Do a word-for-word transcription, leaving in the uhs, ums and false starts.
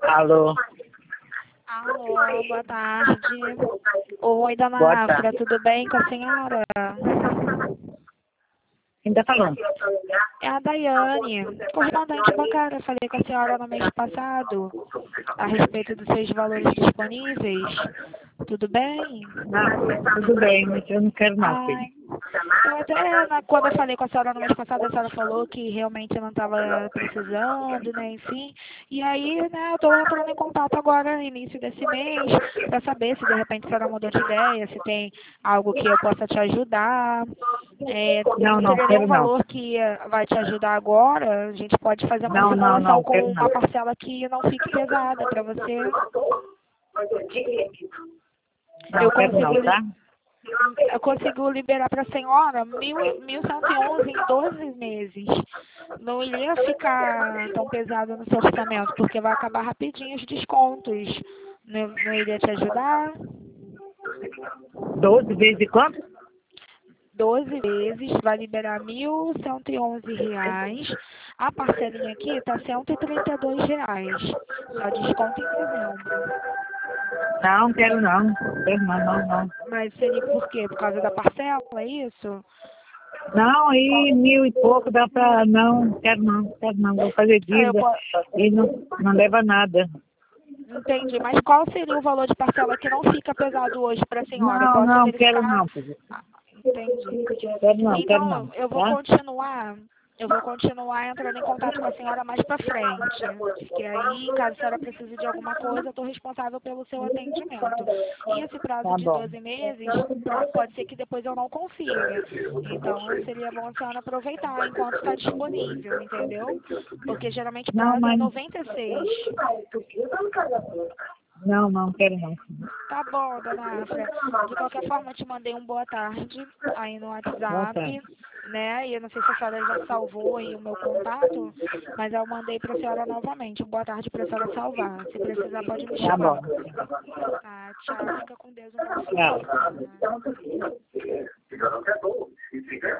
Alô, Alô, boa tarde. Oi, dona boa Afra, tarde. tudo bem com a senhora? Quem tá falando? É a Daiane, correspondente bancária. Falei com a senhora no mês passado a respeito dos seus valores disponíveis. Tudo bem? Ah, tudo bem, mas eu não quero não, filho. Ai, eu até, na- quando eu falei com a senhora no mês passado, a senhora falou que realmente não estava precisando, né, enfim. E aí, né, eu estou entrando em contato agora, no início desse mês, para saber se de repente a senhora mudou de ideia, se tem algo que eu possa te ajudar. É, Não, não, teria nenhum quero não. valor que eh, vai te ajudar agora? A gente pode fazer uma Não, não, simulação não, com quero não. uma parcela que não fique pesada para você. Eu Não, quero consigo não, li- tá? eu consigo liberar para a senhora mil, mil cento e onze em doze meses. Não iria ficar tão pesado no seu orçamento, porque vai acabar rapidinho os descontos. Não, não iria te ajudar? Doze vezes de quanto? doze vezes, vai liberar mil cento e onze reais. A parcelinha aqui está cento e trinta e dois reais. Só desconto em dezembro. Não, quero não. Quero não, não, não. Mas seria por quê? Por causa da parcela, é isso? Não, aí mil e pouco dá pra... Não, quero não, quero não. Vou fazer Ah, eu dívida po- e não, não leva nada. Entendi, mas qual seria o valor de parcela que não fica pesado hoje para a senhora? Eu Não, posso não, quero verificar? não, filho. Ah, entendi. Quero não, quero Então, não, eu vou tá? continuar, eu vou continuar entrando em contato com a senhora mais para frente. Porque aí, caso a senhora precise de alguma coisa, eu estou responsável pelo seu atendimento. E esse prazo Tá de bom. doze meses, po- pode ser que depois eu não consiga. Então, seria bom a senhora aproveitar enquanto está disponível, entendeu? Porque geralmente o Não, prazo é mas... noventa e seis. Não, não, quero não. Tá bom, dona Afra. De qualquer forma, eu te mandei um boa tarde aí no Boa tarde. WhatsApp, né? E eu não sei se a senhora já salvou aí o meu contato, mas eu mandei para a senhora novamente. Um boa tarde para a senhora salvar. Se precisar, pode me Tá bom. chamar. Tá, tchau. Fica com Deus. Um bom fim de Tchau. semana.